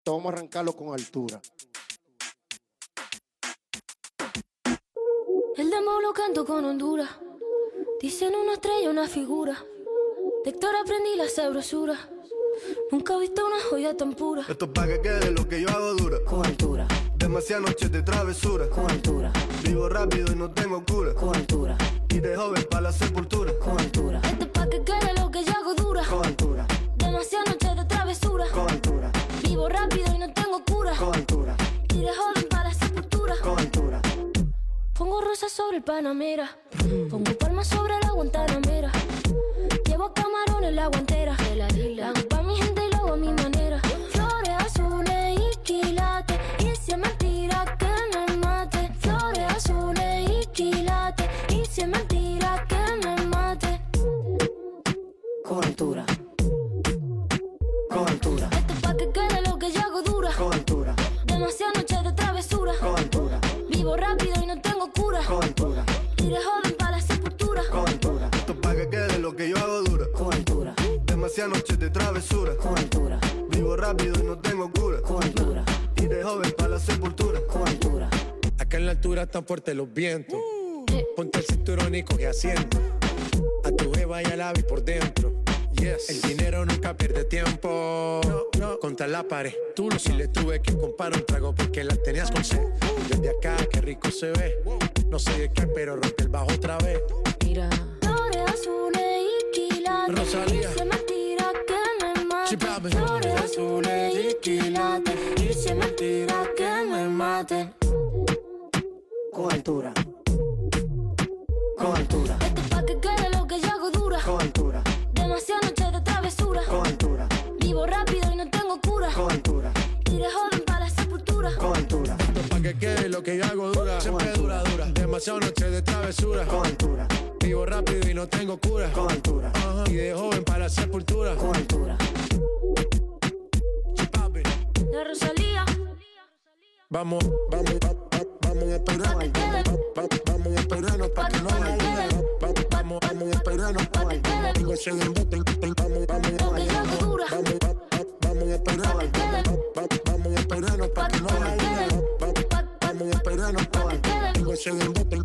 Vamos a arrancarlo con altura. El demo lo canto con Honduras. Dicen una estrella, una figura. De Héctor aprendí la sabrosura. Nunca he visto una joya tan pura. Esto es pa' que quede lo que yo hago dura. Con altura. Demasiadas noches de travesura. Con altura. Vivo rápido y no tengo cura. Con altura. Y de joven pa' la sepultura. Con altura. Esto es pa' que quede lo que yo hago dura. Con altura. Demasiadas noches de travesura. Con altura. Vivo rápido y no tengo cura. Con altura. Y de joven para la sepultura. Con altura. Pongo rosas sobre el Panamera. Pongo palmas sobre la Guantanamera. Llevo camarones en la guantera. La hago pa' mi gente y lo hago a mi manera. Flores azules y quilates. Y si es mentira que me mate. Flores azules y quilates. Y si es mentira que me mate. Con altura. Con altura. Esto es pa' que quede lo que yo hago dura. Con altura. Demasiadas noches de travesura. Con altura. Vivo rápido y no tengo cura. Con altura. Y de joven para la sepultura. Con altura. Esto es pa' que quede lo que yo hago dura. Con altura. Demasiadas noches de travesura. Con altura. Vivo rápido y no tengo cura. Con altura. Y de joven pa' la sepultura. Con altura. Acá en la altura están fuertes los vientos. Ponte el cinturón y coge asiento. A tu jeva y al ave por dentro. Yes. El dinero nunca pierde tiempo. No. Contra la pared. Tú lo si le tuve que comprar un trago porque la tenías con sed. Desde acá, qué rico se ve. No sé de qué, pero rompe el bajo otra vez. Mira. Flores azules y quilates. Rosalía. Y si es mentira que me mate. Sí, papi. Flores azules y quilates. Y si es mentira que me mate. Con altura. Con altura. Esto es pa' que quede lo que yo hago dura. Con altura. Demasiadas noches de travesura. Con altura. Vivo rápido y no tengo cura. Con altura. Y de joven para la sepultura. Con altura. Esto pa' que quede lo que yo hago dura. Siempre dura. Demasiadas noches de travesura. Con altura. Vivo rápido y no tengo cura. Con altura. Y de joven para la sepultura. Con altura. Sí, papi. La Rosalía. Vamos a esperar. Vamos a esperarnos pa' que no la digan. Vamos a esperarnos pa' que no se den bote. Vamos a esperar. Vamos a esperarnos pa' que no la digan. Vamos a esperarnos pa' que no se den bote.